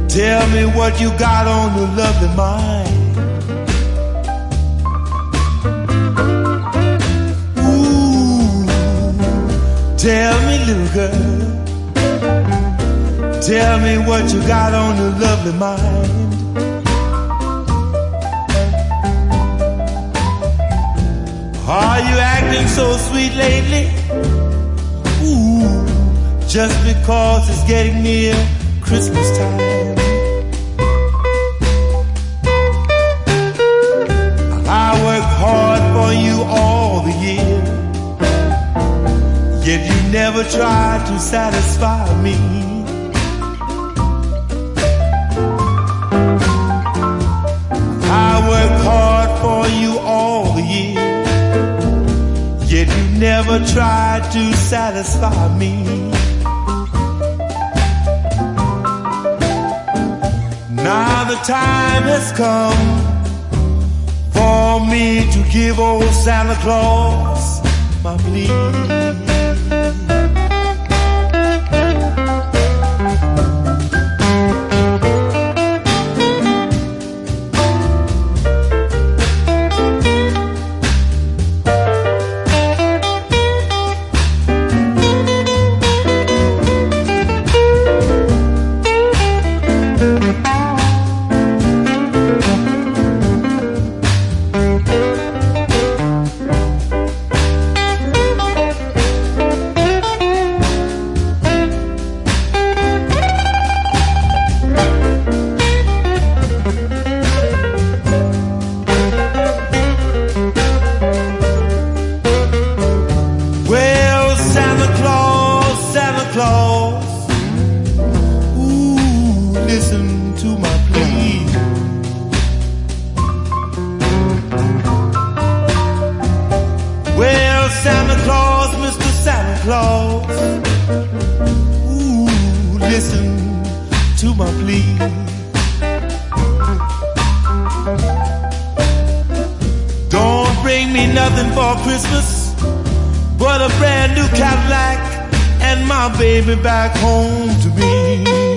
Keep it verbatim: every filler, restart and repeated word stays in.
Tell me what you got on your lovely mind. Ooh, tell me, little girl, tell me what you got on your lovely mind. Are you acting so sweet lately? Ooh, just because it's getting near Christmas time. I work hard for you all the year, yet you never try to satisfy me. I work hard for you all the year, yet you never try to satisfy me. Now the time has come for me to give old Santa Claus my plea. Listen to my plea. Well, Santa Claus, Mister Santa Claus, ooh, listen to my plea. Don't bring me nothing for Christmas but a brand new Cadillac and my baby back home to me.